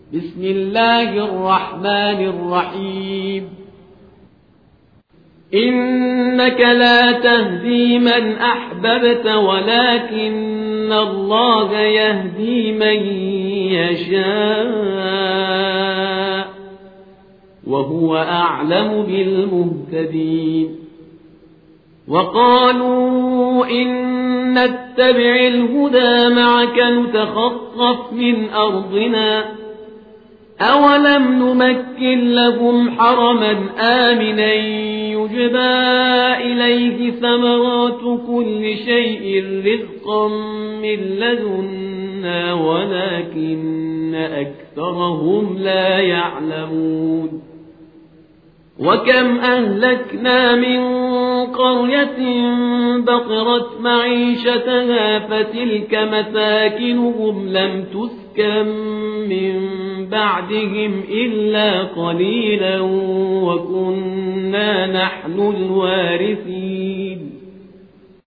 بسم الله الرحمن الرحيم إنك لا تهدي من أحببت ولكن الله يهدي من يشاء وهو أعلم بالمهتدين وقالوا إن نتبع الهدى معك نتخطف من أرضنا أولم نمكن لهم حرما آمنا يجبى إليه ثمرات كل شيء رزقا من لدنا ولكن أكثرهم لا يعلمون وكم أهلكنا من قرية بطرت معيشتها فتلك مساكنهم لم تسكن من بعدهم إلا قليلا وكنا نحن الوارثين